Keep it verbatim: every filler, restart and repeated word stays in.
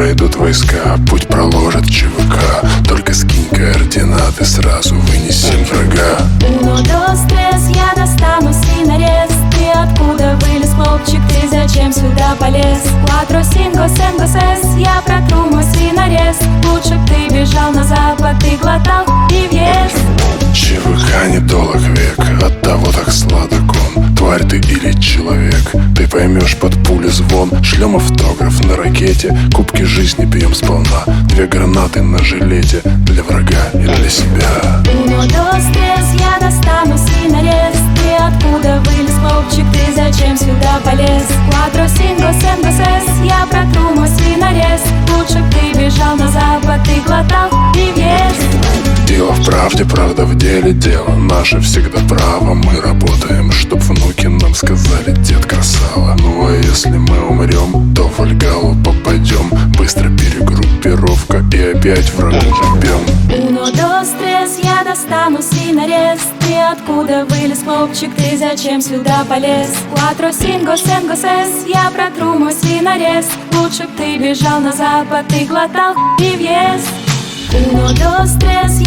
пройдут войска, путь проложит ЧВК. Только скинь координаты, сразу вынесем врага. Uno, dos, tres, я достану свинорез. Ты откуда вылез, хлопчик, ты зачем сюда полез? Cuatro, cinco, cinco, seis, я протру мой свинорез. Лучше б ты бежал на запад, ты глотал и въезд. ЧВК недолг век, оттого так сладок он. Тварь ты или человек, ты поймешь под пули звон. Шлем автограф на ракете, кубки жизни пьем сполна. Две гранаты на жилете, для врага и для себя. Uno, dos, tres, я достану свинорез. Ты откуда вылез, хлопчик, ты зачем сюда полез? Cuatro, cinco, cinco, seis, я протру мой свинорез. Лучше б ты бежал на запад, ты глотал и въезд. Дело в правде, правда в деле, дело наше всегда право. Мы работаем, чтоб внуки нам сказали: дед красава. Ну а если мы умрем, то в Вальгалу попадем. Быстро перегруппировка и опять врагу жмем. Uno, dos, tres, я достану свинорез. Ты откуда вылез, хлопчик, ты зачем сюда полез? Cuatro, cinco, cinco, seis, я протру мой свинорез. Лучше б ты бежал на запад, ты глотал и въезд. Uno, dos, tres,